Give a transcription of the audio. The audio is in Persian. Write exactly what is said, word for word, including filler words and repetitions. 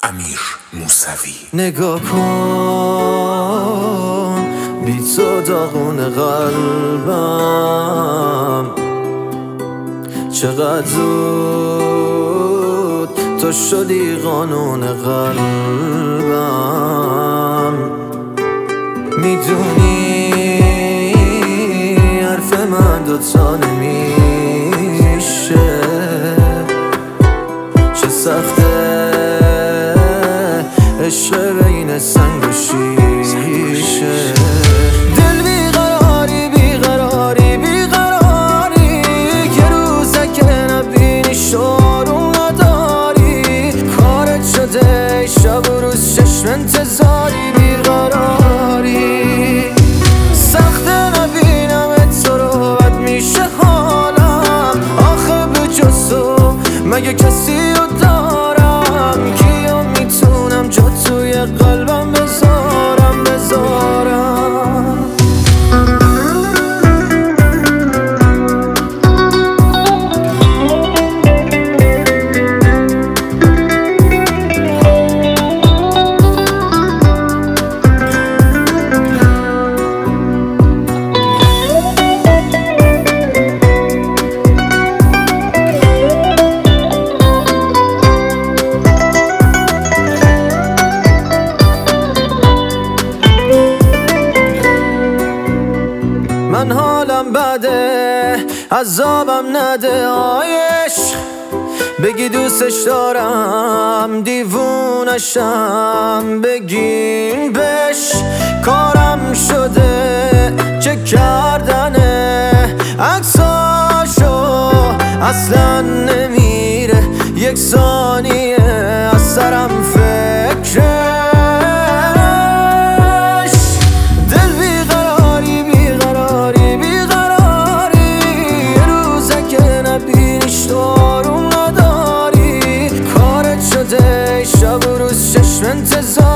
امیر موسوی. نگاه کن بی تو داغون قلبم، چقدر زود تو شدی قانون قلبم. میدونی حرف من دوتا نمیشه، چه سخته عشق بین سنگ و شیشه. دل بیقراری بیقراری بیقراری، که روزک نبینی شارون نداری. کارت شده شب و روز چشم انتظاری. بیقراری سخته نبینم تو رو، بد میشه حالم. آخه به جز تو مگه کسی رو دارم؟ کیا میتونم جا توی قلبم بذارم بذارم؟ من حالم بده عذابم نده آیش، بگی دوستش دارم دیوونشم، بگین بش کارم شده چه کردنه. عکساشو اصلا نمیره یک ثانیه از سرم فکره. شب و روز چشم انتظار